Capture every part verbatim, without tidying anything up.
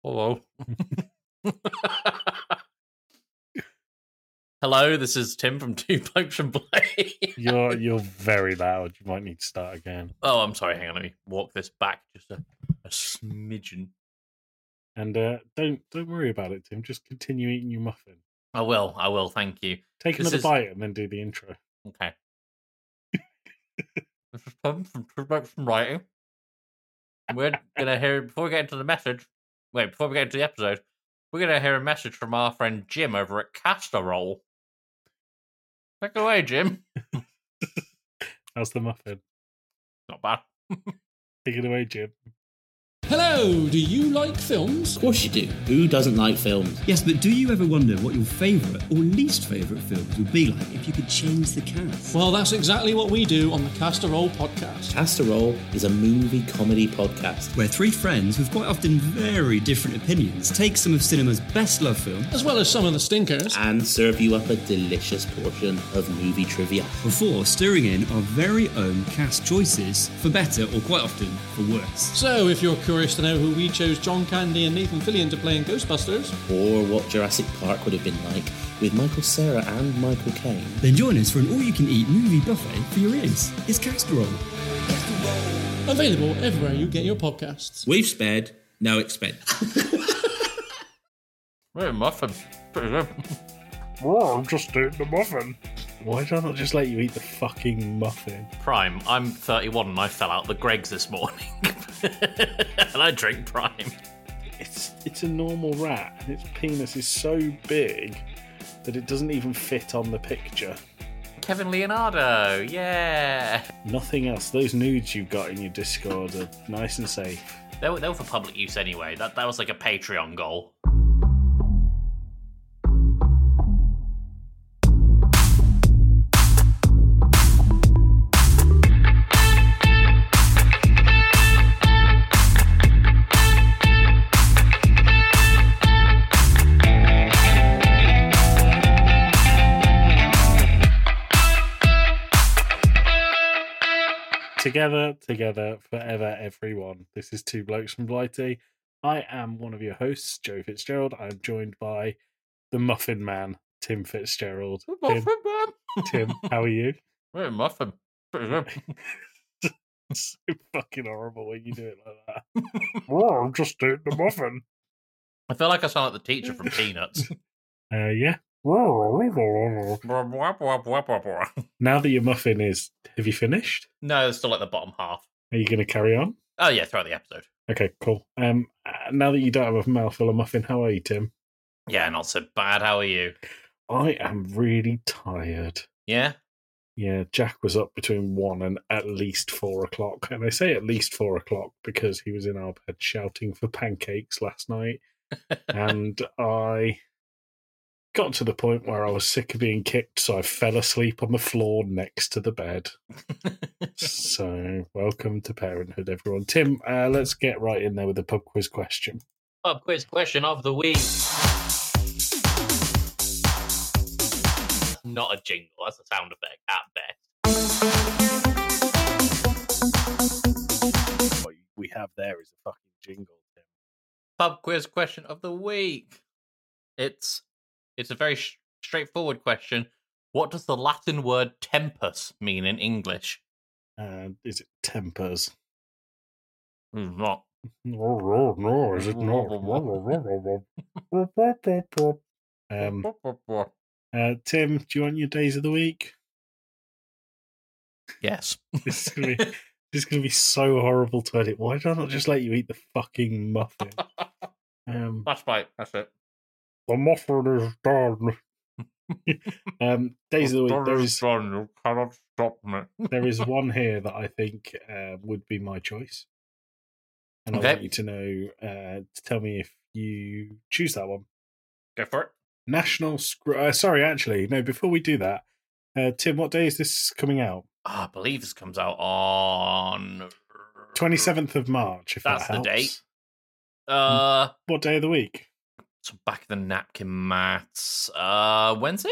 Hello. Hello, this is Tim from Two Blokes from Play. You're you're very loud. You might need to start again. Oh, I'm sorry. Hang on, let me walk this back just a, a smidgen. And uh, don't don't worry about it, Tim. Just continue eating your muffin. I will. I will. Thank you. Take This another is- bite and then do the intro. Okay. This is Tim from Two Blokes from Writing. We're gonna hear before we get into the message. Wait, before we get into the episode, we're gonna hear a message from our friend Jim over at Castorol. Take it away, Jim. How's the muffin? Not bad. Take it away, Jim. Hello, do you like films? Of course you do. Who doesn't like films? Yes, but do you ever wonder what your favourite or least favourite films would be like if you could change the cast? Well, that's exactly what we do on the Castorol podcast. Castorol is a movie comedy podcast. Where three friends with quite often very different opinions take some of cinema's best loved films As well as some of the stinkers. And serve you up a delicious portion of movie trivia. before stirring in our very own cast choices, for better or quite often for worse. So, if you're curious to know who we chose John Candy and Nathan Fillion to play in Ghostbusters, Or what Jurassic Park would have been like with Michael Cera and Michael Caine. Then join us for an all-you-can-eat movie buffet for your ears. It's Castorol. available everywhere you get your podcasts. We've spared, no expense. Wait, muffin. Pretty good. Oh, I'm just eating the muffin. Why did I not just let you eat the fucking muffin? Prime. I'm thirty-one and I fell out the Greggs this morning. And I drink Prime. It's it's a normal rat, and its penis is so big that it doesn't even fit on the picture. Kevin Leonardo, yeah. Nothing else. Those nudes you've got in your Discord are nice and safe. They were, they were for public use anyway. That that was like a Patreon goal. Together, together, forever, everyone. This is Two Blokes from Blighty. I am one of your hosts, Joe Fitzgerald. I'm joined by the Muffin Man, Tim Fitzgerald. Tim, Muffin man. Tim, how are you? Wait, muffin. Pretty good. So fucking horrible when you do it like that. Oh, I'm just doing the muffin. I feel like I sound like the teacher from Peanuts. Uh, yeah. No, Now that your muffin is, have you finished? it's still like the bottom half. Are you going to carry on? Oh yeah, throughout the episode. Okay, cool. Um, uh, now that you don't have a mouthful of muffin, how are you, Tim? Yeah, not so bad. How are you? I am really tired. Yeah? Yeah, Jack was up between one and at least four o'clock. And I say at least four o'clock because he was in our bed shouting for pancakes last night. And I got to the point where I was sick of being kicked, so I fell asleep on the floor next to the bed. So, welcome to parenthood, everyone. Tim, uh, let's get right in there with the pub quiz question. Pub quiz question of the week. Not a jingle, that's a sound effect at best. What we have there is a fucking jingle, Tim. Pub quiz question of the week. It's it's a very sh- straightforward question. What does the Latin word tempus mean in English? Uh, is it tempers? It's not. No, no, no, is it not? um, uh, Tim, do you want your days of the week? Yes. This is gonna be, this is gonna be so horrible to edit. Why did I not just let you eat the fucking muffin? Um, That's right. That's it. the muffin is done. um, days of the week. There is You cannot stop me. there is one here that I think uh, would be my choice, and Okay. I want you to know uh, to tell me if you choose that one. Go for it. National. Scr- uh, sorry, actually, no. Before we do that, uh, Tim, what day is this coming out? Oh, I believe this comes out on twenty-seventh of March. If That's that the helps. date. Uh, What day of the week? so back of the napkin maths. Uh, Wednesday.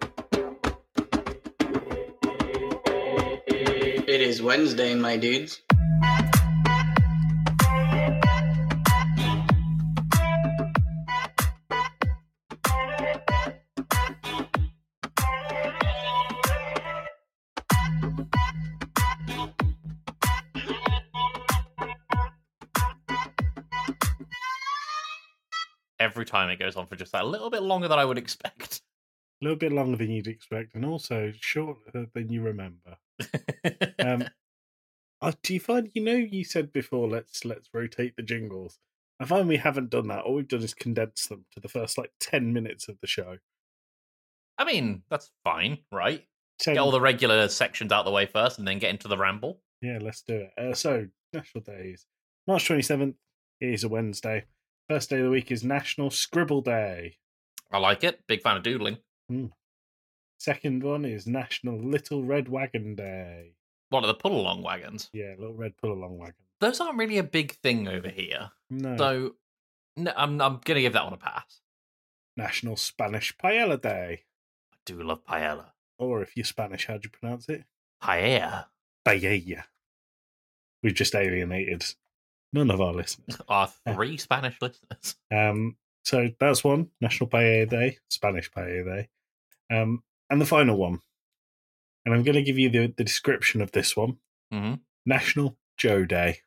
It is Wednesday, my dudes. Every time it goes on for just that, a little bit longer than I would expect. A little bit longer than you'd expect, and also shorter than you remember. Um, uh, do you find, you know, you said before, let's let's rotate the jingles. I find we haven't done that. All we've done is condense them to the first like ten minutes of the show. I mean, that's fine, right? ten Get all the regular sections out of the way first and then get into the ramble. Yeah, let's do it. Uh, so, National Days. March twenty-seventh is a Wednesday. First day of the week is National Scribble Day. I like it. Big fan of doodling. Mm. Second one is National Little Red Wagon Day. What are the pull-along wagons? Yeah, Little Red Pull-Along Wagon. Those aren't really a big thing over here. No. So, no, I'm, I'm going to give that one a pass. National Spanish Paella Day. I do love paella. Or if you're Spanish, how do you pronounce it? Paella. Paella. We've just alienated none of our listeners. Our three Spanish listeners. Um, so that's one, National Paella Day, Spanish Paella Day. Um, and the final one, and I'm going to give you the, the description of this one. Mm-hmm. National Joe Day.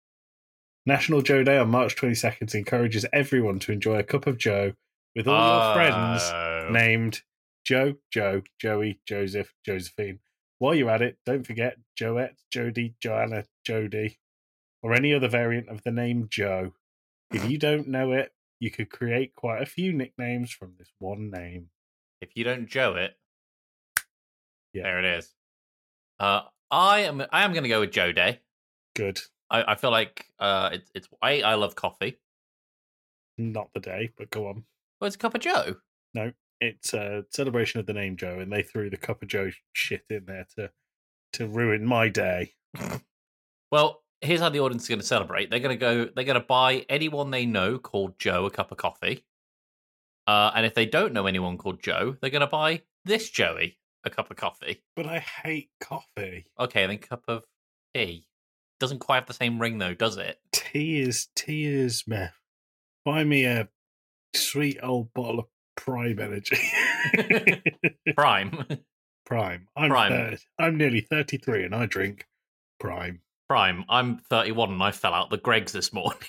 National Joe Day on March twenty-second encourages everyone to enjoy a cup of Joe with all Oh. your friends named Joe, Joe, Joey, Joseph, Josephine. While you're at it, don't forget Joette, Jody, Joanna, Jody, or any other variant of the name Joe. If you don't know it, you could create quite a few nicknames from this one name. If you don't Joe it, Yeah. there it is. Uh, I am I am going to go with Joe Day. Good. I, I feel like uh, it's it's I I love coffee. Not the day, but go on. Well, it's a cup of Joe. It's a celebration of the name Joe, and they threw the cup of Joe shit in there to to ruin my day. Well, here's how the audience is going to celebrate. They're going to go. They're going to buy anyone they know called Joe a cup of coffee. Uh, and if they don't know anyone called Joe, they're going to buy this Joey a cup of coffee. But I hate coffee. Okay, then cup of tea. Doesn't quite have the same ring though, does it? Tea is tea is meh. Buy me a sweet old bottle of Prime Energy. Prime. Prime. I'm Prime. thirty I'm nearly thirty-three, and I drink Prime. Prime. I'm thirty-one and I fell out the Greg's this morning.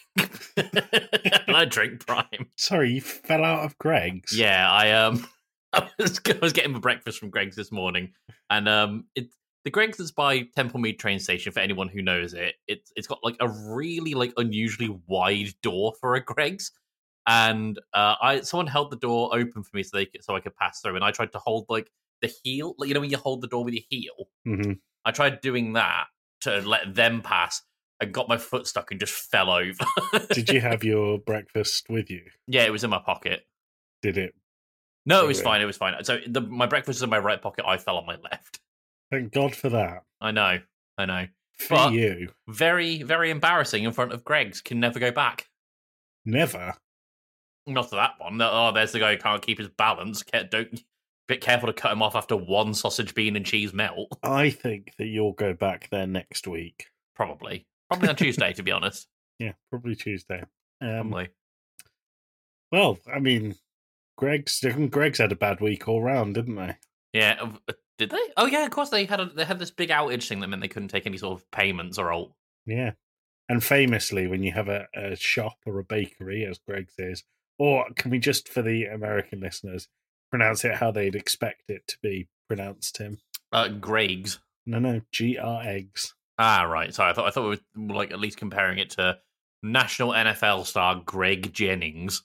And I drink Prime. Sorry, you fell out of Greg's. Yeah, I um I was, I was getting my breakfast from Greg's this morning, and um it's the Greg's that's by Temple Mead train station. For anyone who knows it, it's it's got like a really like unusually wide door for a Greg's, and uh, I someone held the door open for me so they could, so I could pass through, and I tried to hold like the heel, like you know when you hold the door with your heel. hmm I tried doing that to let them pass. I got my foot stuck and just fell over. Did you have your breakfast with you? Yeah, it was in my pocket. Did it? No, it was Okay. fine. It was fine. So the, my breakfast was in my right pocket. I fell on my left. Thank God for that. I know. I know. For But- you. Very, very embarrassing in front of Greg's. Can never go back. Never. Not to that one. No, oh, there's the guy who can't keep his balance. Ca- Don't. Bit careful to cut him off after one sausage, bean, and cheese melt. I think that you'll go back there next week. Probably. Probably on Tuesday, to be honest. Yeah, probably Tuesday. Um, Probably. well, I mean, Greg's Greg's had a bad week all round, didn't they? Yeah. uh, Did they? Oh, yeah. Of course, they had a, they had this big outage thing that meant they couldn't take any sort of payments or all. Yeah. And famously, when you have a, a shop or a bakery, as Greg's is, or can we just, for the American listeners, pronounce it how they'd expect it to be pronounced, Tim? Uh, Greg's. No, no, G R eggs. Ah, right. Sorry, I thought I thought we were like at least comparing it to national N F L star Greg Jennings.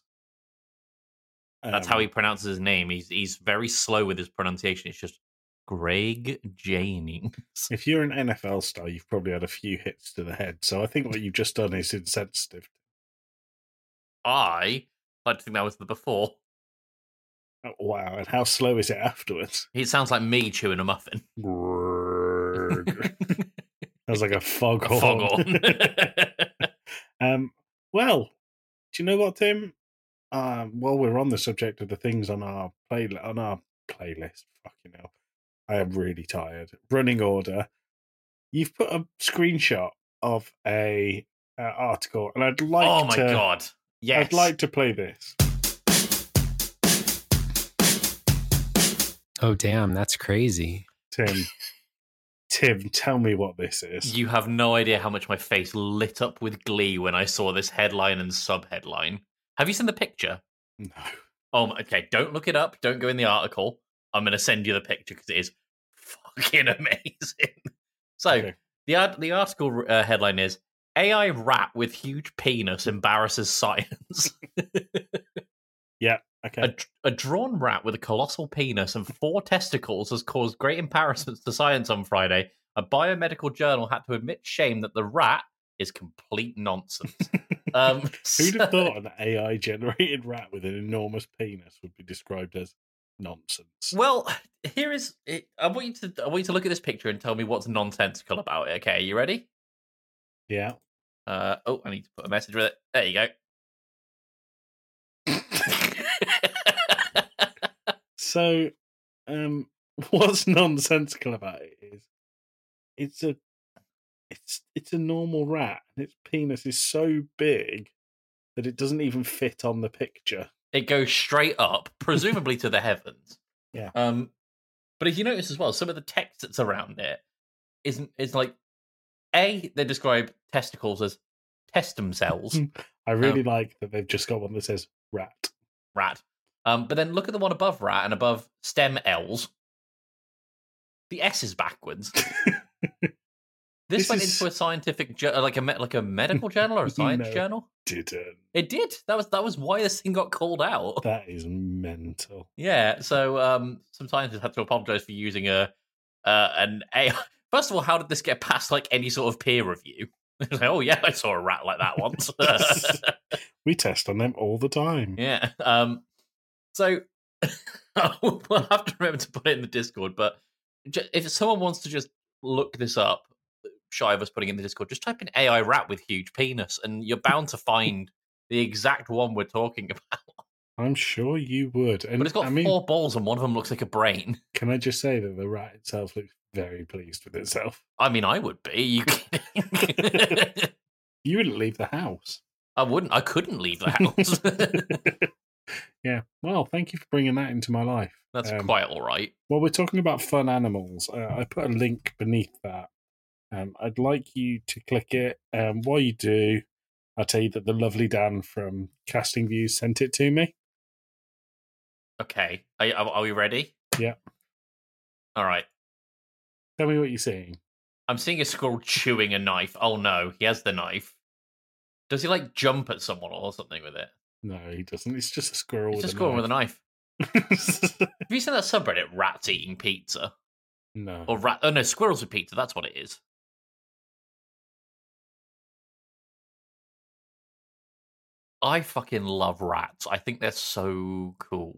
That's Um, how he pronounces his name. He's he's very slow with his pronunciation. It's just Greg Jennings. If you're an N F L star, you've probably had a few hits to the head. So I think what you've just done is insensitive. I like to think that was the before. Oh, wow. And how slow is it afterwards? He sounds like me chewing a muffin. That's like a A foghorn. foghorn. um, well, do you know what, Tim? Um, while we're on the subject of the things on our play on our playlist, fucking hell, I am really tired. Running order. You've put a screenshot of a uh, article, and I'd like oh my to. god! Yes, I'd like to play this. Oh, damn, that's crazy. Tim, Tim, tell me what this is. You have no idea how much my face lit up with glee when I saw this headline and sub-headline. Have you seen the picture? No. Oh, my- okay. Don't look it up. Don't go in the article. I'm going to send you the picture because it is fucking amazing. So, Okay. the art- the article uh, headline is A I rat with huge penis embarrasses science. Yeah. Okay. A, a drawn rat with a colossal penis and four testicles has caused great embarrassments to science on Friday. A biomedical journal had to admit shame that the rat is complete nonsense. um, Who'd have so- thought an A I generated rat with an enormous penis would be described as nonsense? Well, here is. It, I want you to. I want you to look at this picture and tell me what's nonsensical about it. Okay, you ready? Yeah. Uh, oh, I need to put a message with it. There you go. So, um, what's nonsensical about it is it's a it's it's a normal rat, and its penis is so big that it doesn't even fit on the picture. It goes straight up, presumably to the heavens. Yeah. Um, but if you notice as well, some of the text that's around it isn't is like a they describe testicles as testum cells, I really Um, like that they've just got one that says rat. rat. Um, but then look at the one above rat and above stem L's. The S is backwards. This, This went is- into a scientific, jo- like a me- like a medical journal or a science No. journal. Didn't. It did. That was that was why this thing got called out. That is mental. Yeah. So um, some scientists had to apologize for using a uh, an A I. First of all, how did this get past like any sort of peer review? It was like, oh yeah, I saw a rat like that once. We test on them all the time. Yeah. Um. So we'll have to remember to put it in the Discord. But ju- if someone wants to just look this up, shy of us putting it in the Discord, just type in A I rat with huge penis, and you're bound to find the exact one we're talking about. I'm sure you would. And But it's got I mean, four balls, and one of them looks like a brain. can I just say that the rat itself looks very pleased with itself? I mean, I would be. You kidding? You wouldn't leave the house. I wouldn't. I couldn't leave the house. Yeah. Well, thank you for bringing that into my life. That's Um, quite all right. Well, we're talking about fun animals. Uh, I put a link beneath that. Um, I'd like you to click it. Um, while you do, I'll tell you that the lovely Dan from Casting Views sent it to me. Okay. Are, are, are we ready? Yeah. All right. Tell me what you're seeing. I'm seeing a squirrel chewing a knife. Oh no, he has the knife. Does he like jump at someone or something with it? No, he doesn't. It's just a squirrel It's with a squirrel with a knife. knife. Have you seen that subreddit, rats eating pizza? No. Or rat? Oh no, squirrels with pizza. That's what it is. I fucking love rats. I think they're so cool.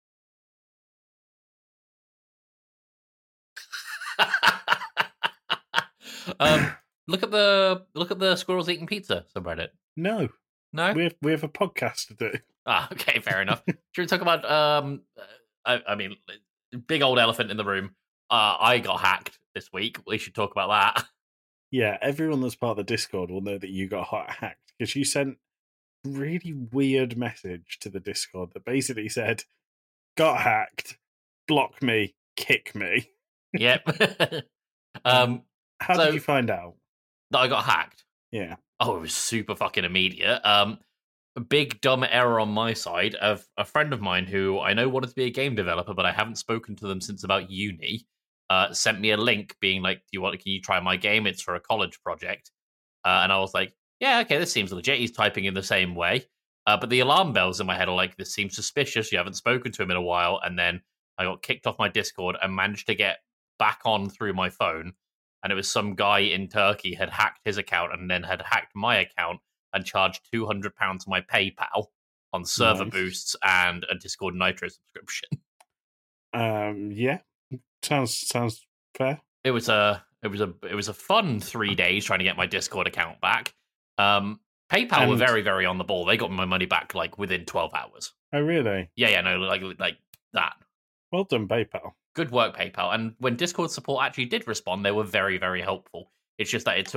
um, look at the look at the squirrels eating pizza subreddit. No. No, We have, we have a podcast to do. ah, okay, fair enough. Should we talk about? Um, I, I mean, big old elephant in the room. Uh, I got hacked this week. We should talk about that. Yeah, everyone that's part of the Discord will know that you got hot hacked because you sent a really weird message to the Discord that basically said, got hacked, block me, kick me. Yep. um, How So- did you find out? that I got hacked. Yeah. Oh, it was super fucking immediate. Um, a big dumb error on my side of a friend of mine who I know wanted to be a game developer, but I haven't spoken to them since about uni. Uh, sent me a link being like, "Do you want? Can you try my game? It's for a college project." Uh, and I was like, "Yeah, okay, this seems legit." He's typing in the same way, uh, but the alarm bells in my head are like, "This seems suspicious. You haven't spoken to him in a while." And then I got kicked off my Discord and managed to get back on through my phone. And it was some guy in Turkey had hacked his account and then had hacked my account and charged two hundred pounds to my PayPal on server Nice. boosts and a Discord Nitro subscription. Um, yeah. Sounds sounds fair. It was a it was a it was a fun three days trying to get my Discord account back. Um, PayPal were And- very very on the ball. They got my money back like within twelve hours. Oh, really? Yeah, yeah, no, like like that. Well done, PayPal. Good work, PayPal. And when Discord support actually did respond, they were very very helpful. It's just that it took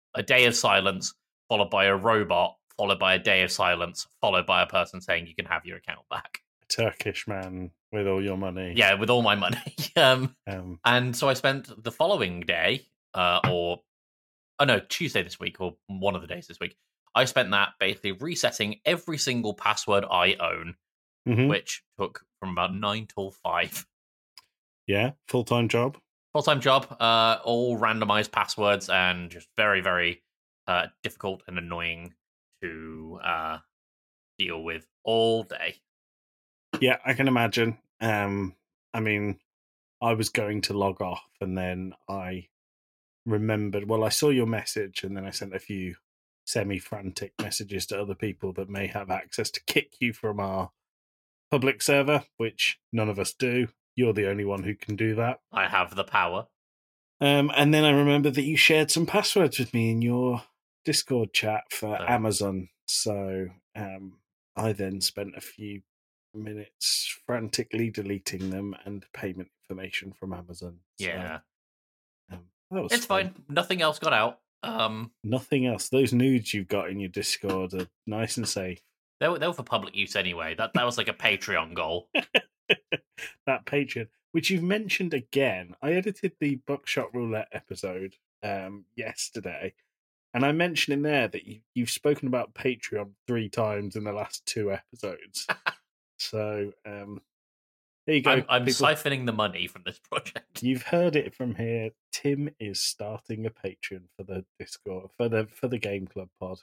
a day of silence, followed by a robot, followed by a day of silence, followed by a person saying you can have your account back. Turkish man with all your money. Yeah, with all my money. um, Um, and so I spent the following day, uh, or oh no, Tuesday this week, or one of the days this week. I spent that basically resetting every single password I own, mhm. which took from about nine till five. Yeah, full time job. Full time job, uh, all randomized passwords, and just very, very uh, difficult and annoying to uh, deal with all day. Yeah, I can imagine. Um, I mean, I was going to log off, and then I remembered. Well, I saw your message, and then I sent a few semi-frantic messages to other people that may have access to kick you from our public server, which none of us do. You're the only one who can do that. I have the power. Um, and then I remembered that you shared some passwords with me in your Discord chat for Oh. Amazon. So um, I then spent a few minutes frantically deleting them and payment information from Amazon. So, Yeah, um, that was it's fun. fine. Nothing else got out. Um, Nothing else. Those nudes you've got in your Discord are nice and safe. they were they were for public use anyway. That that was like a Patreon goal. That Patreon, which you've mentioned again. I edited the Buckshot Roulette episode um, yesterday, and I mentioned in there that you, you've spoken about Patreon three times in the last two episodes. So um, there you go. I'm, I'm people. siphoning the money from this project. You've heard it from here. Tim is starting a Patreon for the Discord for the for the Game Club pod.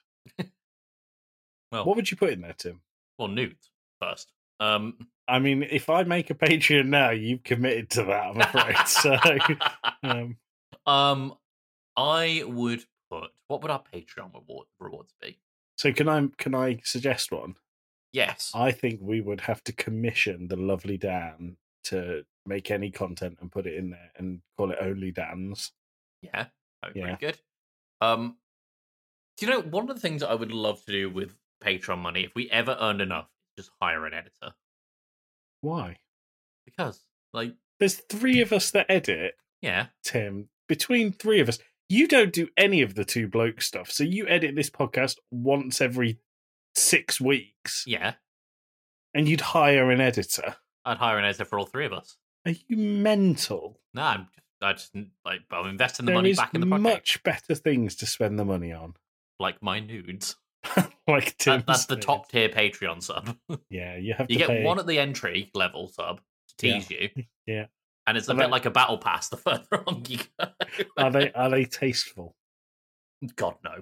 Well, What would you put in there, Tim? well, nudes first. Um, I mean, if I make a Patreon now, you've committed to that, I'm afraid. so, um, um, I would put, what would our Patreon reward, rewards be? so can I can I suggest one? Yes. I think we would have to commission the lovely Dan to make any content and put it in there and call it Only Dan's. Yeah. That would be Yeah. pretty good. Um, do you know, one of the things I would love to do with Patreon money, if we ever earned enough, is just hire an editor. Why? Because, like, There's three of us that edit, yeah. Tim. Between three of us, you don't do any of the two bloke stuff. So you edit this podcast once every six weeks, Yeah. and you'd hire an editor. I'd hire an editor for all three of us. Are you mental? No, I'm just, I just, like, I'm investing the There money is back in the project. much better things to spend the money on. Like my nudes. Like Tim. That, that's the top tier Patreon sub. Yeah, you have You to get pay. one at the entry level sub to tease you. Yeah. And it's a Are bit they- like a battle pass the further on you go. Are they are they tasteful? God, no.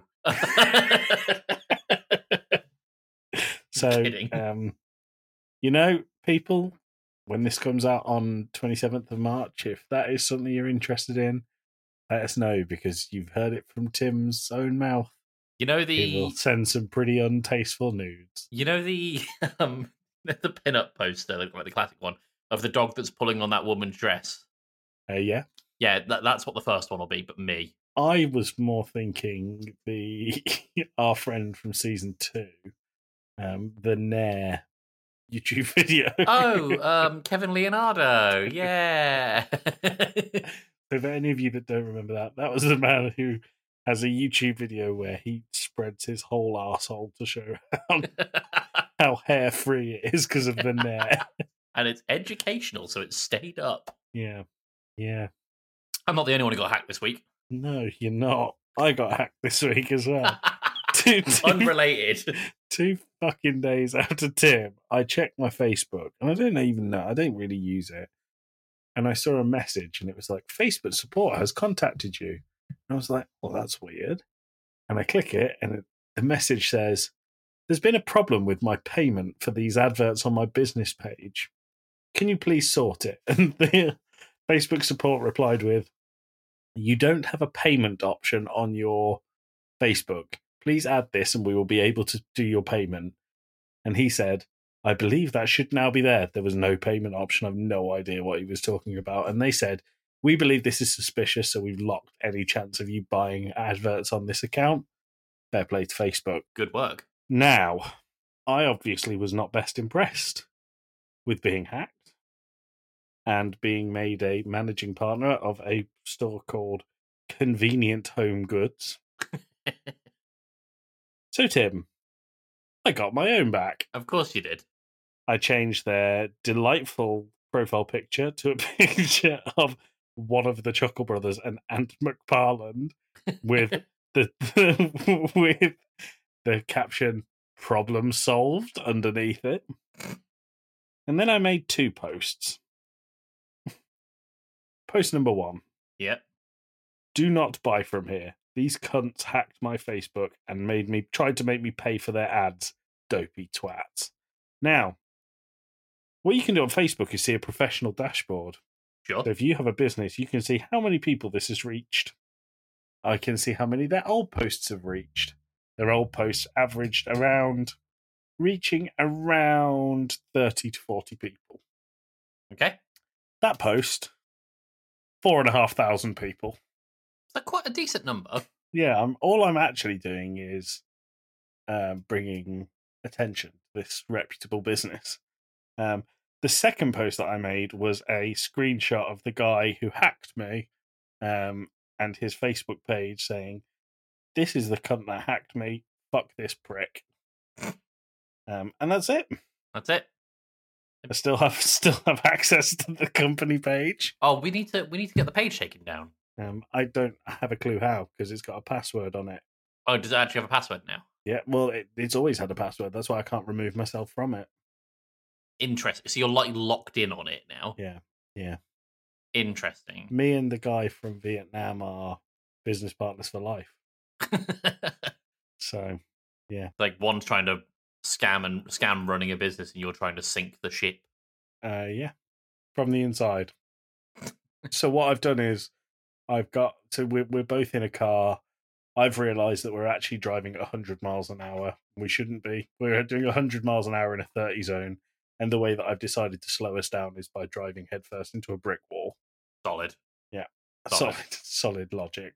So, Kidding. um, you know, people, when this comes out on twenty-seventh of March, if that is something you're interested in, let us know, because you've heard it from Tim's own mouth. You know He will the send some pretty untasteful nudes. you know the um the pin-up poster, like the classic one, of the dog that's pulling on that woman's dress. Uh, yeah. Yeah, that, that's what the first one will be, but me. I was more thinking the our friend from season two, um, the Nair YouTube video. Oh, um, Kevin Leonardo. Yeah. So for any of you that don't remember that, that was the man who has a YouTube video where he spreads his whole arsehole to show how, how hair free it is because of the Nair. And it's educational, so it's stayed up. Yeah. Yeah. I'm not the only one who got hacked this week. No, you're not. I got hacked this week as well. two, two, Unrelated. two fucking days after Tim, I checked my Facebook, and I don't even know, I don't really use it. And I saw a message, and it was like, Facebook support has contacted you. And I was like, well, that's weird. And I click it, and it, the message says, there's been a problem with my payment for these adverts on my business page. Can you please sort it? And the Facebook support replied with, you don't have a payment option on your Facebook. Please add this and we will be able to do your payment. And he said, I believe that should now be there. There was no payment option. I've no idea what he was talking about. And they said, we believe this is suspicious, so we've locked any chance of you buying adverts on this account. Fair play to Facebook. Good work. Now, I obviously was not best impressed with being hacked and being made a managing partner of a store called Convenient Home Goods. So, Tim, I got my own back. Of course you did. I changed their delightful profile picture to a picture of one of the Chuckle Brothers and Ant McParland with the with the caption "Problem solved" underneath it. And then I made two posts. Post number one. Yep. Do not buy from here. These cunts hacked my Facebook and made me tried to make me pay for their ads. Dopey twats. Now, what you can do on Facebook is see a professional dashboard. Sure. So if you have a business, you can see how many people this has reached. I can see how many their old posts have reached. Their old posts averaged around, reaching around thirty to forty people. Okay. That post, four and a half thousand people. Is that quite a decent number? Yeah, I'm, all I'm actually doing is um, bringing attention to this reputable business. Um, the second post that I made was a screenshot of the guy who hacked me um, and his Facebook page saying, "This is the cunt that hacked me. Fuck this prick." Um, and that's it. That's it. I still have still have access to the company page. Oh, we need to we need to get the page taken down. Um, I don't have a clue how because it's got a password on it. Oh, does it actually have a password now? Yeah, well, it, it's always had a password. That's why I can't remove myself from it. Interesting. So you're like locked in on it now. Yeah, yeah. Interesting. Me and the guy from Vietnam are business partners for life. So, yeah. Like one's trying to scam and scam running a business, and you're trying to sink the ship. Uh, yeah, from the inside. So what I've done is I've got so we're we're both in a car. I've realised that we're actually driving at one hundred miles an hour. We shouldn't be. We're doing one hundred miles an hour in a thirty zone, and the way that I've decided to slow us down is by driving headfirst into a brick wall. Solid. Yeah, Solid. solid, solid logic.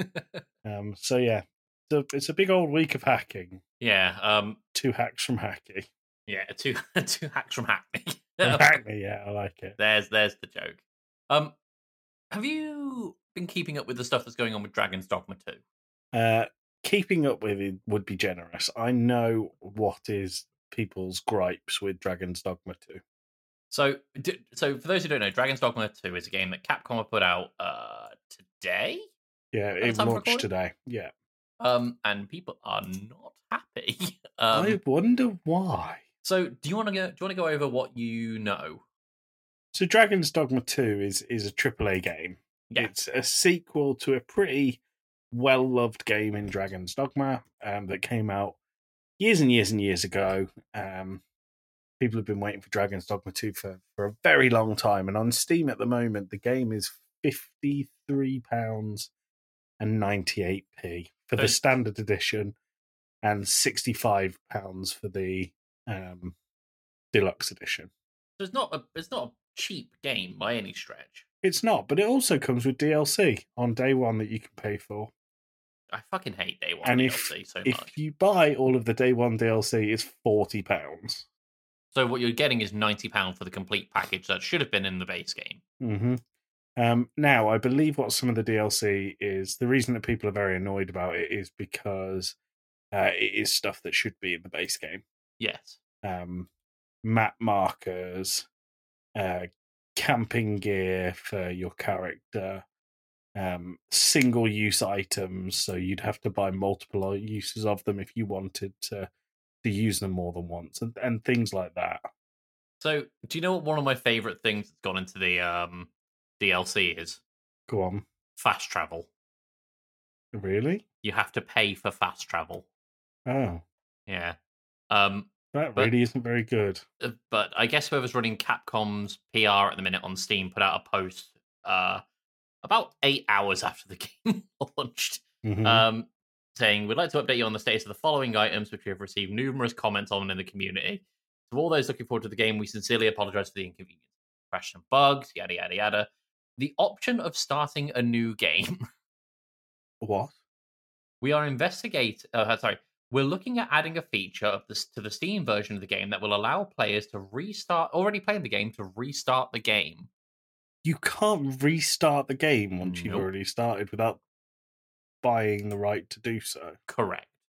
um. So yeah, so it's a big old week of hacking. Yeah. Um. Two hacks from Hackney. Yeah. Two two hacks from Hackney. From Hackney, yeah, I like it. There's there's the joke. Um. Have you been keeping up with the stuff that's going on with Dragon's Dogma two? Uh, keeping up with it would be generous. I know what is people's gripes with Dragon's Dogma two. So, d- so for those who don't know, Dragon's Dogma two is a game that Capcom have put out uh, today. Yeah, At the it time of launched recording? today. Yeah. Um, and people are not happy. um, I wonder why. So, do you want to go? Do you want to go over what you know? So Dragon's Dogma two is is a triple A game. Yeah. It's a sequel to a pretty well-loved game in Dragon's Dogma um, that came out years and years and years ago. Um, people have been waiting for Dragon's Dogma two for, for a very long time. And on Steam at the moment, the game is fifty-three pounds ninety-eight for the So- standard edition and sixty-five pounds for the um, deluxe edition. So it's not a it's not a cheap game by any stretch. It's not, but it also comes with D L C on day one that you can pay for. I fucking hate day one And D L if C so if much. you buy all of the day one D L C, it's forty pounds. So what you're getting is ninety pounds for the complete package that should have been in the base game. Mm-hmm. Um, now, I believe what some of the D L C is, the reason that people are very annoyed about it is because uh, it is stuff that should be in the base game. Yes. Um, map markers, uh, camping gear for your character, um, single-use items, so you'd have to buy multiple uses of them if you wanted to to use them more than once, and, and things like that. So do you know what one of my favorite things that's gone into the um, D L C is? Go on. Fast travel. Really? You have to pay for fast travel. Oh, Yeah. Um, that But- really isn't very good. uh, but I guess whoever's running Capcom's P R at the minute on Steam put out a post uh, about eight hours after the game launched, Mhm. um, saying, "We'd like to update you on the status of the following items, which we have received numerous comments on in the community. To all those looking forward to the game, we sincerely apologize for the inconvenience. Crash and bugs, yada, yada, yada. The option of starting a new game. What? We are investigate. Uh, sorry, we're looking at adding a feature of this to the Steam version of the game that will allow players to restart already playing the game to restart the game. You can't restart the game once you've Nope. already started without buying the right to do so. Correct.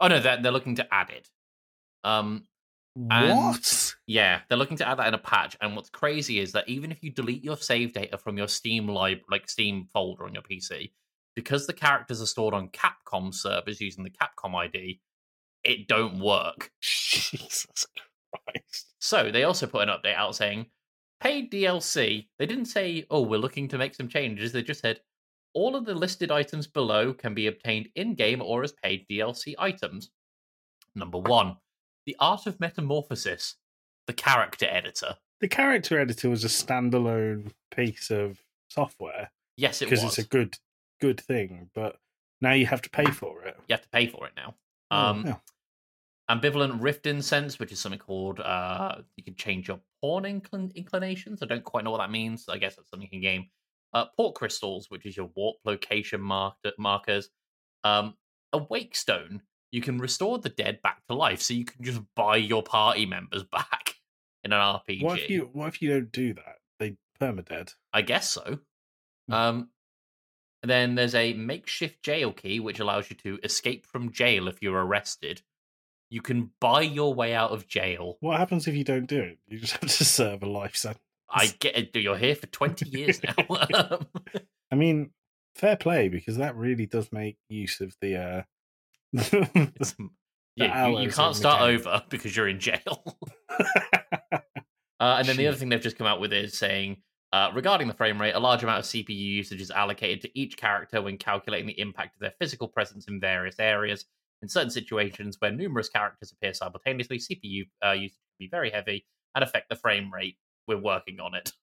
Oh no, they're they're looking to add it. Um, And- What? yeah, they're looking to add that in a patch. And what's crazy is that even if you delete your save data from your Steam lib, like Steam folder on your P C, because the characters are stored on Capcom servers using the Capcom I D, it don't work. Jesus Christ. So they also put an update out saying, paid D L C. They didn't say, oh, we're looking to make some changes. They just said, all of the listed items below can be obtained in-game or as paid D L C items. Number one, The Art of Metamorphosis, the character editor. The character editor was a standalone piece of software Yes, it because was. it's a good good thing, but now you have to pay for it. You have to pay for it now. Oh, Um, yeah. Ambivalent Rift Incense, which is something called, uh, you can change your pawn inclin- inclinations. I don't quite know what that means. I guess that's something in game. Uh, Port Crystals, which is your warp location mark- markers. Um, Awake Stone, you can restore the dead back to life, so you can just buy your party members back in an R P G. What if you what if you don't do that? They permadead. I guess so. Hmm. Um, and then there's a makeshift jail key, which allows you to escape from jail if you're arrested. You can buy your way out of jail. What happens if you don't do it? You just have to serve a life sentence. I get it. You're here for twenty years now. I mean, fair play, because that really does make use of the uh the yeah, you, you hours can't in the start game. over because you're in jail. Uh, and then the other thing they've just come out with is saying, uh, regarding the frame rate, a large amount of C P U usage is allocated to each character when calculating the impact of their physical presence in various areas. In certain situations where numerous characters appear simultaneously, C P U uh, usage can be very heavy and affect the frame rate. We're working on it.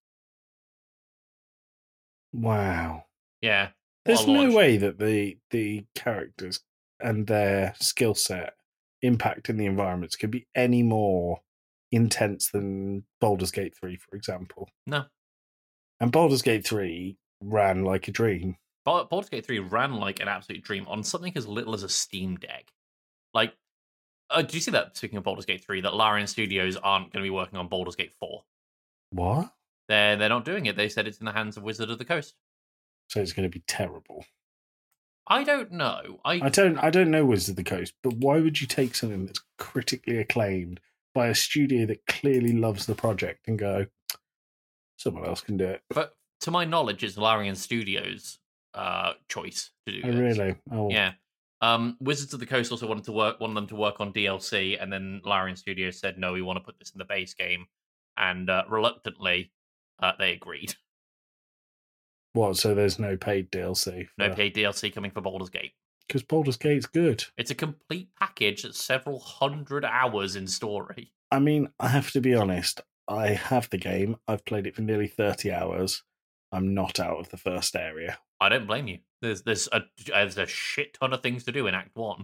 Wow. Yeah. what There's a no launch. way that the the characters and their skill set impact in the environments could be any more intense than Baldur's Gate three, for example. No. And Baldur's Gate three ran like a dream. Bal- Baldur's Gate three ran like an absolute dream on something as little as a Steam Deck. Like, uh, did you see that, speaking of Baldur's Gate three, that Larian Studios aren't going to be working on Baldur's Gate four? What? They're, they're not doing it. They said it's in the hands of Wizard of the Coast. So it's going to be terrible. I don't know. I, I don't I don't know Wizard of the Coast, but why would you take something that's critically acclaimed by a studio that clearly loves the project and go, someone else can do it? But to my knowledge, it's Larian Studios' uh, choice to do Oh, this. really? Oh, Yeah. Um, Wizards of the Coast also wanted to work, wanted them to work on D L C, and then Larian Studios said, "No, we want to put this in the base game," and uh, reluctantly, uh, they agreed. What? So there's no paid D L C? No paid D L C coming for Baldur's Gate. Because Baldur's Gate's good. It's a complete package that's several hundred hours in story. I mean, I have to be honest. I have the game. I've played it for nearly thirty hours. I'm not out of the first area. I don't blame you. There's there's a there's a shit ton of things to do in Act One.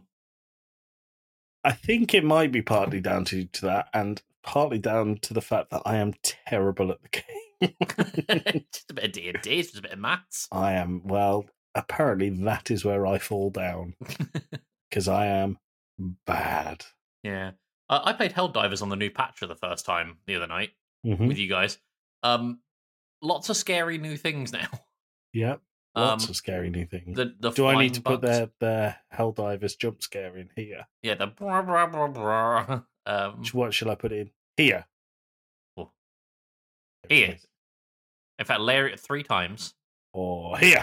I think it might be partly down to, to that, and partly down to the fact that I am terrible at the game. Just a bit of D and D, just a bit of maths. I am, well, apparently that is where I fall down, because I am bad. Yeah, uh, I played Helldivers on the new patch for the first time the other night Mm-hmm. with you guys. Um, lots of scary new things now. Yep. Lots Um, of scary new things. The the Do I flying need to put bugs. their, their Helldivers jump scare in here? Yeah, the brah, brah, brah, brah. Um, What shall I put in? Here. Oh. Here. in fact, layer it three times. Or here.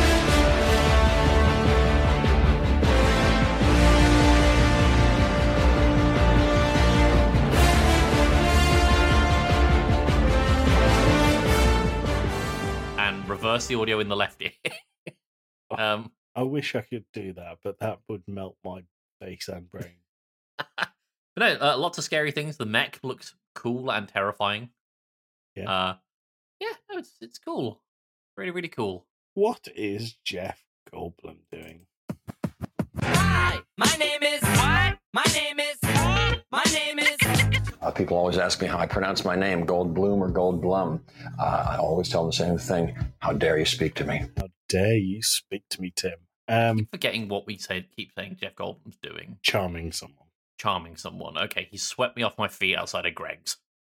And reverse the audio in the left ear. um, I wish I could do that, but that would melt my face and brain. but no, uh, lots of scary things. The mech looks cool and terrifying. Yeah. Uh, yeah, no, it's it's cool. Really, really cool. What is Jeff Goldblum doing? Hi, my name is what? My name is my name is Uh, people always ask me how I pronounce my name, Goldblum or Goldblum. Uh, I always tell them the same thing. How dare you speak to me? How dare you speak to me, Tim? Um, Forgetting what we said, keep saying Jeff Goldblum's doing. charming someone. Charming someone. Okay, he swept me off my feet outside of Greg's.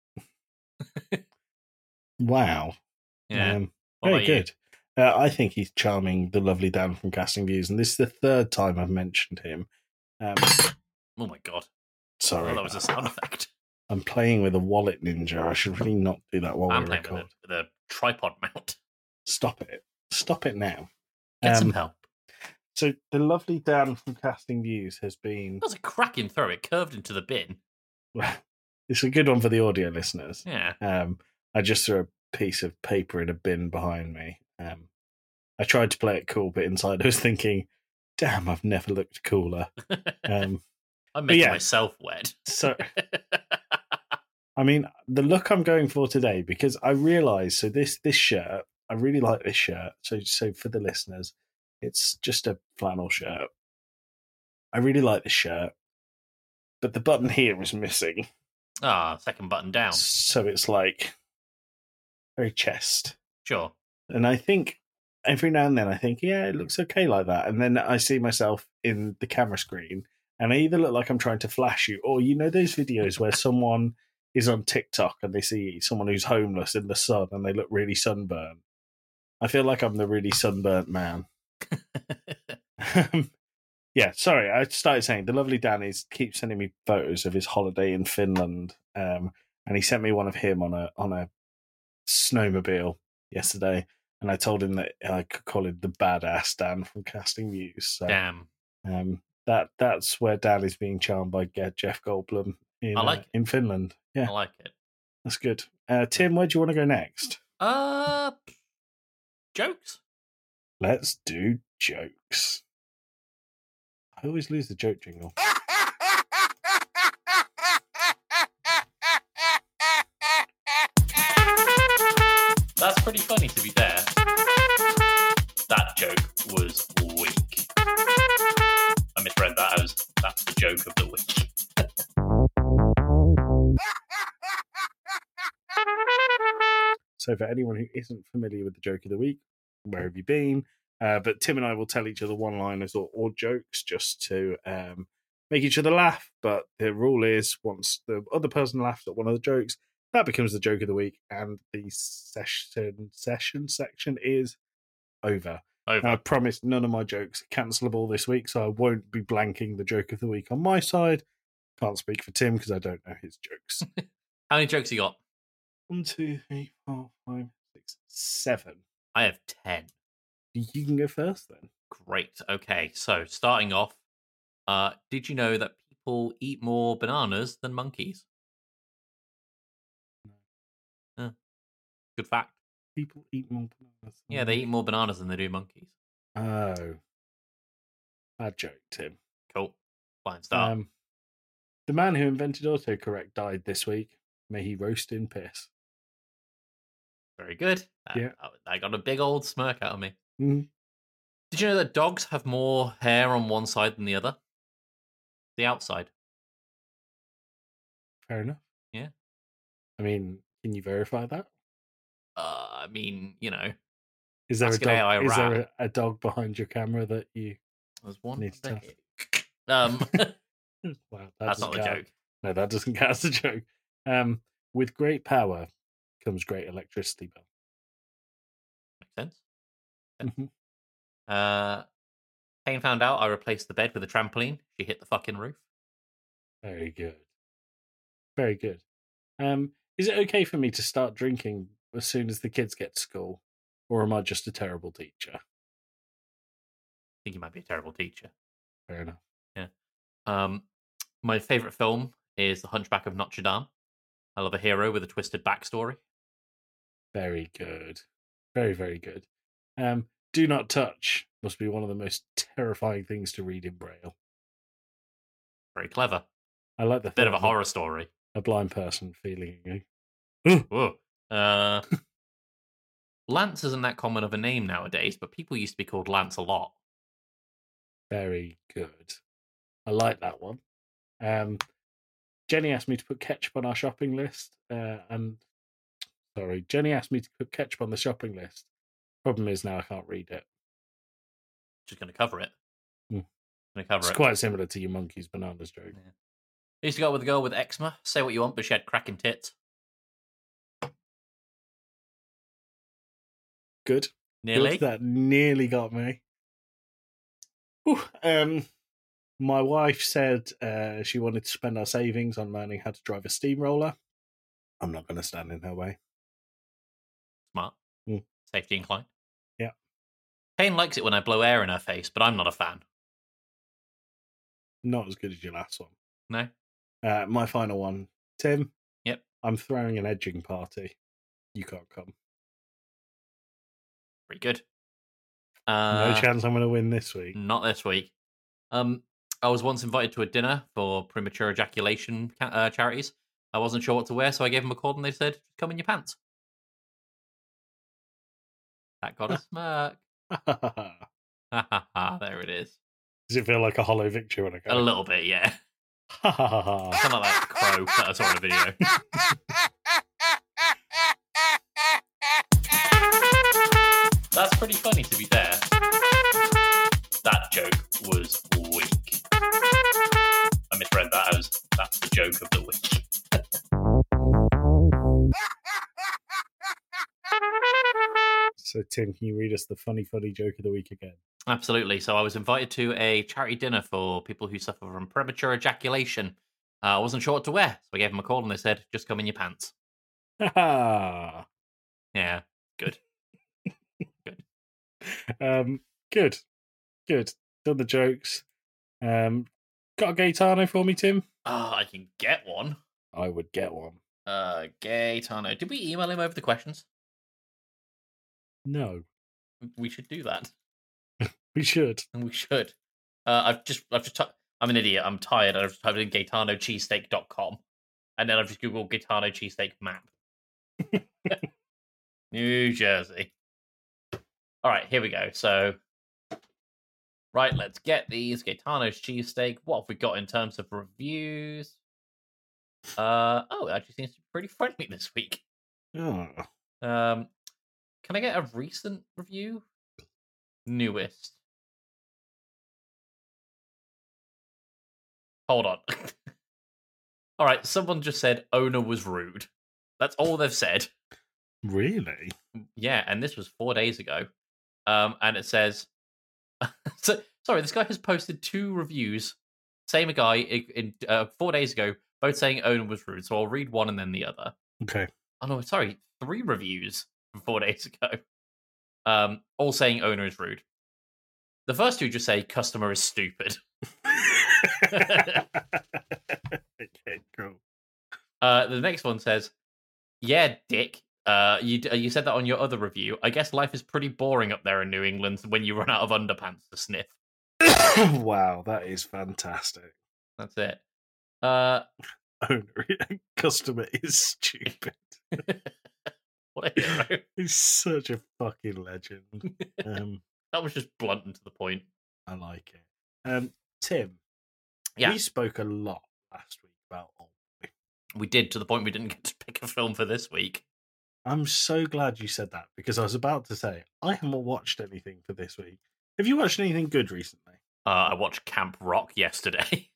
Wow. Yeah. Um, What very about you? good. Uh, I think he's charming, the lovely Dan from Casting Views, and this is the third time I've mentioned him. Um, Oh my god. Sorry. Oh, that was a sound effect. I'm playing with a wallet ninja. I should really not do that while I'm we playing record. with a, with a tripod mount. Stop it. Stop it now. Get some Um, help. So the lovely Dan from Casting Views has been... That was a cracking throw. It curved into the bin. It's a good one for the audio listeners. Yeah. Um, I just threw a piece of paper in a bin behind me. Um, I tried to play it cool, but inside I was thinking, damn, I've never looked cooler. Um, I'm making yeah. myself wet. So, I mean, the look I'm going for today, because I realised, so this this shirt, I really like this shirt. So, so for the listeners, it's just a flannel shirt. I really like this shirt, but the button here is missing. Ah, second button down. So it's like very chest. Sure. And I think every now and then I think, yeah, it looks okay like that. And then I see myself in the camera screen and I either look like I'm trying to flash you, or you know those videos where someone is on TikTok and they see someone who's homeless in the sun and they look really sunburnt. I feel like I'm the really sunburnt man. Yeah, sorry, I started saying the lovely Dan is keeps sending me photos of his holiday in Finland, um, and he sent me one of him on a on a snowmobile yesterday, and I told him that I could call him the badass Dan from Casting Views. So, Damn. um, that that's where Dan is being charmed by uh, Jeff Goldblum in I like uh, it. in Finland. Yeah, I like it. that's good. Uh, Tim, where do you want to go next? Uh, jokes? Let's do jokes. I always lose the joke jingle. That's pretty funny, to be fair. That joke was weak. I misread that as that's the joke of the week. So for anyone who isn't familiar with the joke of the week, where have you been? Uh, but Tim and I will tell each other one-liners or, or jokes just to um, make each other laugh. But the rule is once the other person laughs at one of the jokes, that becomes the joke of the week, and the session session section is over. Over. Now, I promise none of my jokes are cancelable this week, so I won't be blanking the joke of the week on my side. Can't speak for Tim because I don't know his jokes. How many jokes you got? One, two, three, four, five, six, seven. I have ten. You can go first then. Great. Okay, so starting off, uh, did you know that people eat more bananas than monkeys? Uh, good fact. People eat more bananas. than Yeah, they eat more bananas than they do monkeys. Oh. Bad joke, Tim. Cool. Fine start. Um, the man who invented autocorrect died this week. May he roast in piss. Very good. That, Yeah. I got a big old smirk out of me. Mm. Did you know that dogs have more hair on one side than the other? The outside. Fair enough. Yeah. I mean, can you verify that? Uh, I mean, you know, Is there, a Ask an A I dog, is there rat. a, a dog behind your camera that you... there's one. Need to there. test. Um, Wow, that that's doesn't not a count. joke. No, that doesn't count as a joke. Um, with great power comes great electricity bill. Makes sense. Mhm. Uh, Kane found out I replaced the bed with a trampoline. She hit the fucking roof. Very good. Very good. Um, is it okay for me to start drinking as soon as the kids get to school? Or am I just a terrible teacher? I think you might be a terrible teacher. Fair enough. Um, my favorite film is The Hunchback of Notre Dame. I love a hero with a twisted backstory. Very good. Very, very good. Um, Do Not Touch must be one of the most terrifying things to read in Braille. Very clever. I like the Bit of thought a horror story. A blind person feeling Whoa. Uh, Lance isn't that common of a name nowadays, but people used to be called Lance a lot. very good. I like that one. Um, Jenny asked me to put ketchup on our shopping list, uh, and sorry, Jenny asked me to put ketchup on the shopping list. Problem is now I can't read it. Just going to cover it. Hmm. Going to cover It's it. quite similar to your monkeys bananas joke. Yeah. I used to go out with a girl with eczema. Say what you want, but she had cracking tits. Good. Nearly. Good. That nearly got me. Whew. Um, My wife said uh, she wanted to spend our savings on learning how to drive a steamroller. I'm not going to stand in her way. Smart. Mm. Safety inclined. Yeah. Kane likes it when I blow air in her face, but I'm not a fan. Not as good as your last one. No? Uh, my final one. Tim? Yep. I'm throwing an edging party. You can't come. Pretty good. Uh, No chance I'm going to win this week. Not this week. Um, I was once invited to a dinner for premature ejaculation ca- uh, charities. I wasn't sure what to wear, so I gave them a call and they said, come in your pants. That got a smirk. Ha ha ha, there it is. Does it feel like a hollow victory when I go? A little bit, yeah. Ha ha ha ha. Kind of like that crow that I saw in a video. That's pretty funny, to be fair. That joke was weak. I misread that as that's the joke of the week. So, Tim, can you read us the funny, funny joke of the week again? Absolutely. So I was invited to a charity dinner for people who suffer from premature ejaculation. Uh, I wasn't sure what to wear, so I gave them a call and they said, just come in your pants. Ha ha. Yeah, good. Um, good. Good. Done the jokes. Um, got a Gaetano for me, Tim? Ah, I can get one. I would get one. Uh, Gaetano. Did we email him over the questions? No. We should do that. We should. And we should. Uh, I've just, I've just, t- I'm an idiot. I'm tired. I've just typed in Gaetano cheesesteak dot com, and then I've just googled Gaetano cheesesteak map. New Jersey. All right, here we go. So, right, let's get these Gaetano's cheesesteak. What have we got in terms of reviews? Uh, oh, it actually seems to be pretty friendly this week. Oh. Um, can I get a recent review? Newest. Hold on. All right, someone just said owner was rude. That's all they've said. Really? Yeah, and this was four days ago. Um, and it says, so, sorry, this guy has posted two reviews. Same guy in, in uh, four days ago, both saying owner was rude. So I'll read one and then the other. Okay. Oh no, sorry, three reviews from four days ago. Um, all saying owner is rude. The first two just say customer is stupid. Okay, cool. Uh, the next one says, "Yeah, dick. Uh, you you said that on your other review. I guess life is pretty boring up there in New England when you run out of underpants to sniff." Wow, that is fantastic. That's it. Uh, Owner, customer is stupid. what a hero! He's such a fucking legend. Um, That was just blunt and to the point. I like it. Um, Tim, Yeah, we spoke a lot last week about Old Boy. we did to the point we didn't get to pick a film for this week. I'm so glad you said that because I was about to say I haven't watched anything for this week. Have you watched anything good recently? Uh, I watched Camp Rock yesterday.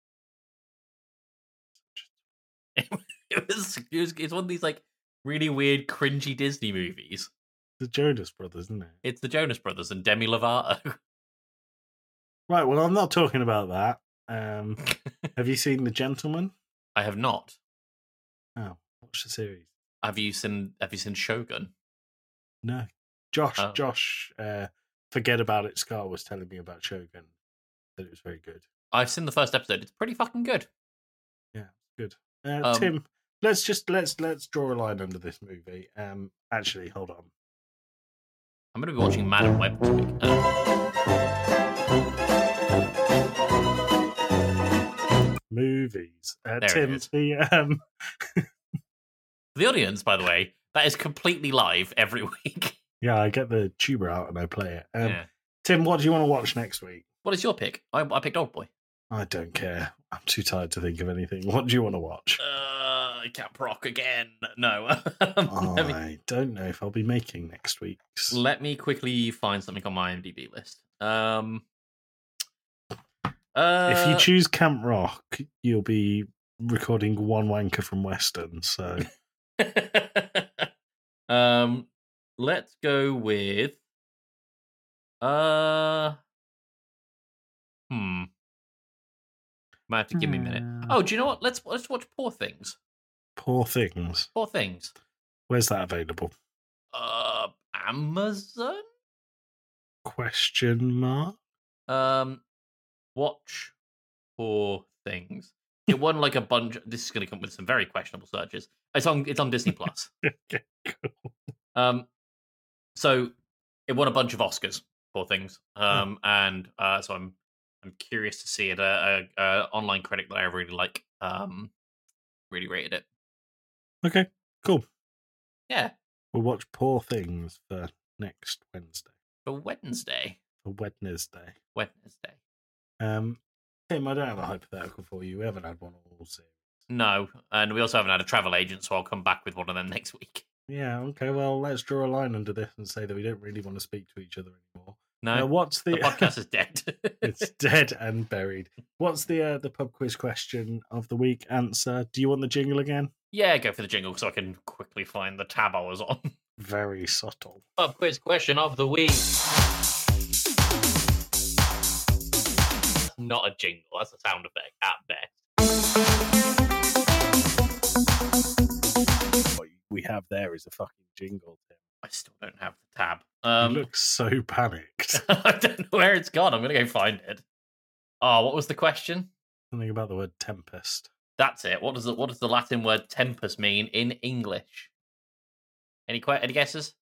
it, was, it was it's one of these like really weird, cringy Disney movies. The Jonas Brothers, isn't it? It's the Jonas Brothers and Demi Lovato. Right, well, I'm not talking about that. Um, have you seen The Gentleman? I have not. Oh, watch the series. Have you seen Have you seen Shogun? No. Josh, Oh. Josh, uh, Forget About It Scar was telling me about Shogun. That it was very good. I've seen the first episode. It's pretty fucking good. Yeah, good. Uh, Um, Tim, let's just let's let's draw a line under this movie. Um, actually, hold on. I'm going to be watching Madam Web this week. Uh, Movies. Uh, There it Tim, is. the um, for the audience, by the way, that is completely live every week. yeah, I get the tuber out and I play it. Um, Yeah. Tim, what do you want to watch next week? What is your pick? I, I picked Old Boy. I don't care. I'm too tired to think of anything. What do you want to watch? Uh, Camp Rock again. No. let, me, I don't know if I'll be making next week's. let me quickly find something on my IMDb list. Um, uh, If you choose Camp Rock, you'll be recording One Wanker from Western. So um, let's go with. Uh, hmm. Might have to give me a minute. Hmm. Oh, do you know what? Let's let's watch Poor Things. Poor Things. Poor Things. Where's that available? Uh, Amazon. Question mark. Um, watch Poor Things. It won like a bunch. This is going to come with some very questionable searches. It's on. It's on Disney Plus. Okay, cool. Um, so it won a bunch of Oscars. Poor Things. Um, and uh, so I'm I'm curious to see it. A, a, a online critic that I really like. Um, really rated it. Okay, cool. Yeah, We'll watch Poor Things for next Wednesday. for Wednesday. For Wednesday. Wednesday. Um, Tim, I don't have a hypothetical for you. We haven't had one all series. No, and we also haven't had a travel agent, so I'll come back with one of them next week. Yeah, okay, well, let's draw a line under this and say that we don't really want to speak to each other anymore. No, Now, what's the... the podcast is dead. It's dead and buried. What's the uh, the pub quiz question of the week answer? Do you want the jingle again? Yeah, go for the jingle so I can quickly find the tab I was on. Very subtle. Pub quiz question of the week. Not a jingle, that's a sound effect at best. What we have there is a fucking jingle, Tim. I still don't have the tab. Um, You look so panicked. I don't know where it's gone. I'm going to go find it. Oh, what was the question? Something about the word tempest. That's it. What does the what does the Latin word tempus mean in English? Any que- any guesses?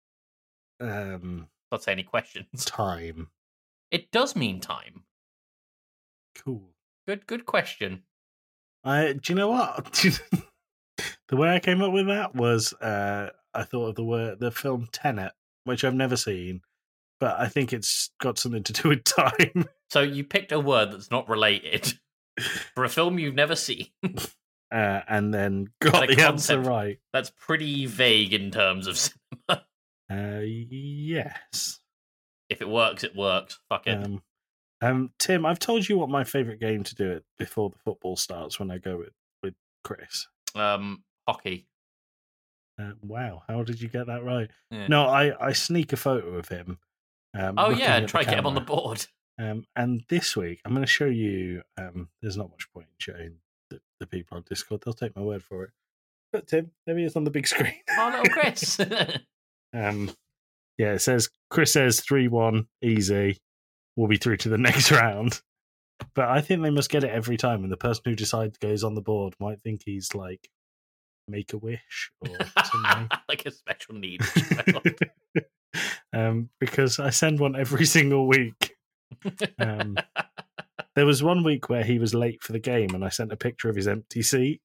Um, Let's say any questions. time. It does mean time. Cool. Good good question. I. Do you know what? The way I came up with that was uh, I thought of the word the film Tenet, which I've never seen, but I think it's got something to do with time. So you picked a word that's not related for a film you've never seen. Uh, and then got The the answer concept. right. That's pretty vague in terms of cinema. Uh, yes. If it works, it works. Fuck it. Um, um, Tim, I've told you what my favourite game to do it before the football starts when I go with, with Chris. Um, hockey. Uh, wow, how did you get that right? Yeah. No, I, I sneak a photo of him. Um, Oh looking yeah, at and the try to get him on the camera. board. Um, and this week, I'm going to show you. Um, there's not much point in showing the, the people on Discord. They'll take my word for it. But Tim, there he is on the big screen. Oh, little Chris. um, yeah, it says Chris says three one easy. We'll be through to the next round. But I think they must get it every time, and the person who decides goes on the board might think he's like Make a Wish or something. Like a special needs child. um, because I send one every single week. Um, there was one week where he was late for the game, and I sent a picture of his empty seat.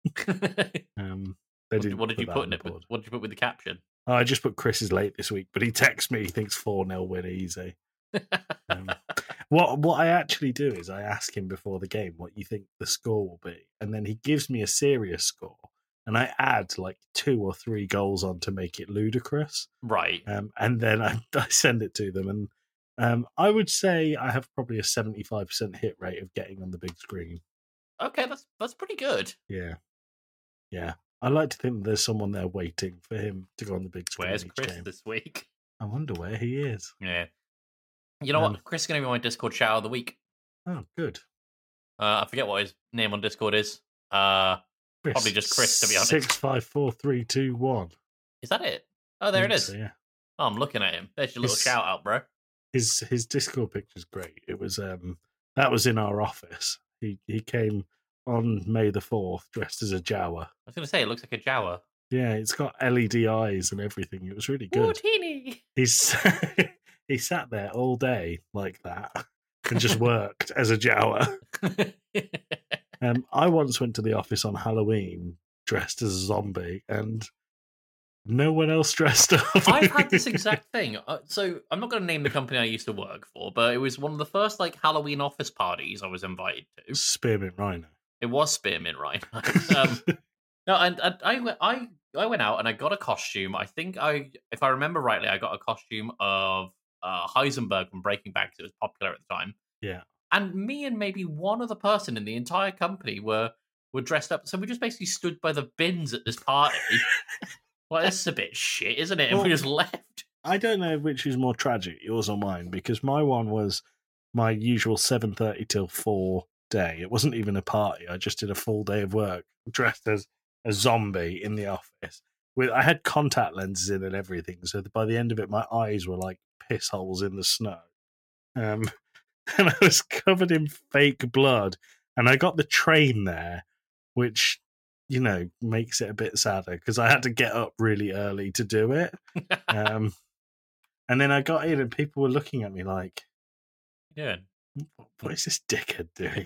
um, they What, didn't what did you that put on in the it? With, board. what did you put with the caption? Oh, I just put Chris is late this week, but he texts me. He thinks four nil win easy. Um, what what I actually do is I ask him before the game what you think the score will be, and then he gives me a serious score, and I add like two or three goals on to make it ludicrous. Right. Um, and then I, I send it to them, and um, I would say I have probably a seventy-five percent hit rate of getting on the big screen. Okay, that's that's pretty good. Yeah, yeah. I like to think there's someone there waiting for him to go on the big screen. Where's each Chris game. this week? I wonder where he is. Yeah. You know Um, what? Chris is going to be my Discord shout of the week. Oh, good. Uh, I forget what his name on Discord is. Uh, Chris, Probably just Chris, to be honest. Six five four three two one. is that it? Oh, there it is. So, yeah. Oh, I'm looking at him. There's your little His- shout out, bro. His his Discord picture's great. It was um that was in our office. He he came on May the fourth dressed as a Jawa. I was going to say, it looks like a Jawa. Yeah, it's got L E D eyes and everything. It was really good. Wootini. He's he sat there all day like that and just worked as a Jawa. Um, I once went to the office on Halloween dressed as a zombie, and no one else dressed up. I've had this exact thing. Uh, so I'm not going to name the company I used to work for, but it was one of the first like Halloween office parties I was invited to. Spearmint Rhino. It was Spearmint Rhino. um, no, and, and I went, I I went out and I got a costume. I think I, if I remember rightly, I got a costume of uh, Heisenberg from Breaking Bad because it was popular at the time. Yeah. And me and maybe one other person in the entire company were were dressed up. So we just basically stood by the bins at this party. Well, this is a bit shit, isn't it? And Well, we just left. I don't know which is more tragic, yours or mine, because my one was my usual seven thirty till four day. It wasn't even a party. I just did a full day of work dressed as a zombie in the office. With I had contact lenses in and everything, so that by the end of it, my eyes were like piss holes in the snow. Um, and I was covered in fake blood. And I got the train there, which, you know, makes it a bit sadder because I had to get up really early to do it. um, and then I got in and people were looking at me like, Yeah. what is this dickhead doing?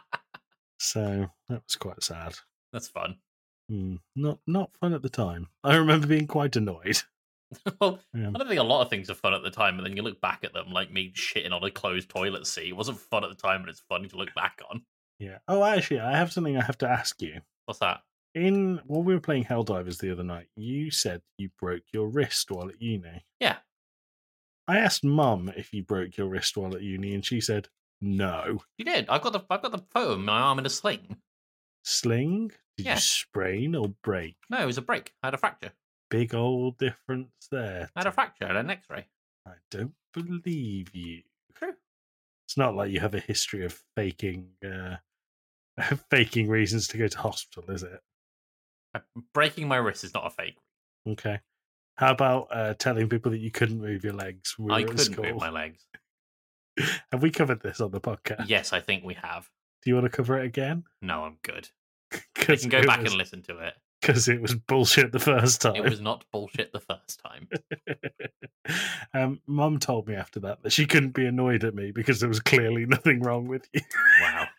So that was quite sad. That's fun. Mm, not not fun at the time. I remember being quite annoyed. Well, Yeah. I don't think a lot of things are fun at the time, but then you look back at them, like me shitting on a closed toilet seat. It wasn't fun at the time, but it's funny to look back on. Yeah. Oh, actually, I have something I have to ask you. What's that? In when we were playing Helldivers the other night, you said you broke your wrist while at uni. Yeah. I asked Mum if you broke your wrist while at uni, and she said no. You did. I've got the I've got the photo of my arm in a sling. Sling? Did Yeah. you sprain or break? No, it was a break. I had a fracture. Big old difference there. I had a fracture. I had an X-ray. I don't believe you. True. It's not like you have a history of faking, uh, faking reasons to go to hospital, is it? Breaking my wrist is not a fake. Okay. How about uh, telling people that you couldn't move your legs? when we I were at couldn't school? move my legs. Have we covered this on the podcast? Yes, I think we have. Do you want to cover it again? No, I'm good. You Because can go back and listen to it. Because it was bullshit the first time. It was not bullshit the first time. um, Mum told me after that that she couldn't be annoyed at me because there was clearly nothing wrong with you. Wow.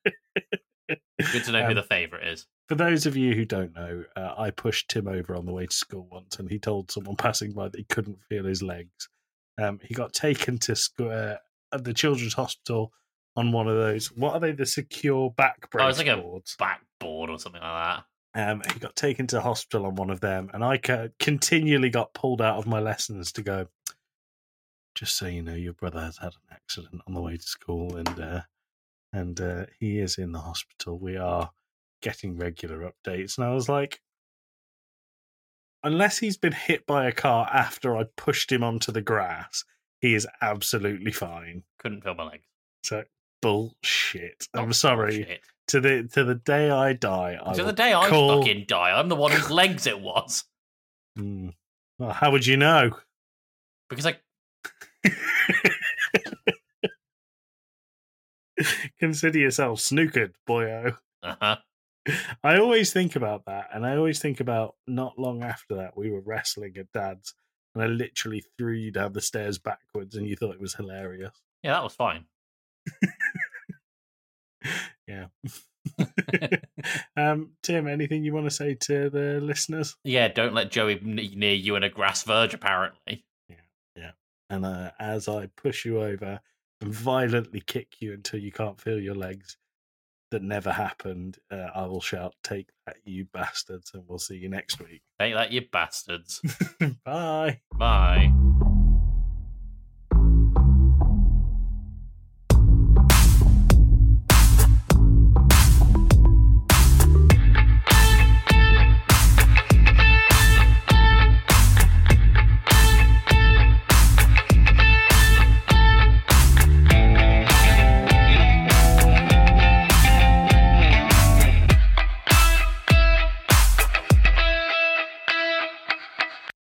Good to know who Um, the favourite is. For those of you who don't know, uh, I pushed Tim over on the way to school once, and he told someone passing by that he couldn't feel his legs. Um, he got taken to school, uh, at the children's hospital on one of those. What are they? The secure back brace Oh, it's like a boards. backboard or something like that. Um, he got taken to hospital on one of them, and I ca- continually got pulled out of my lessons to go, just so you know, your brother has had an accident on the way to school, and uh, and uh, he is in the hospital. We are getting regular updates. And I was like, unless he's been hit by a car after I pushed him onto the grass, he is absolutely fine. Couldn't feel my legs. So bullshit. I'm Not sorry. bullshit. To the to the day I die, I To will the day I call... fucking die, I'm the one whose legs it was. Mm. Well, how would you know? Because I Consider yourself snookered, boyo. uh-huh. I always think about that, and I always think about not long after that we were wrestling at Dad's, and I literally threw you down the stairs backwards, and you thought it was hilarious. Yeah, that was fine. Yeah. um, Tim, anything you want to say to the listeners? Yeah, don't let Joey n- near you in a grass verge, apparently. Yeah. And uh, as I push you over and violently kick you until you can't feel your legs, that never happened, uh, I will shout, "Take that, you bastards," and we'll see you next week. Take that, you bastards. Bye. Bye.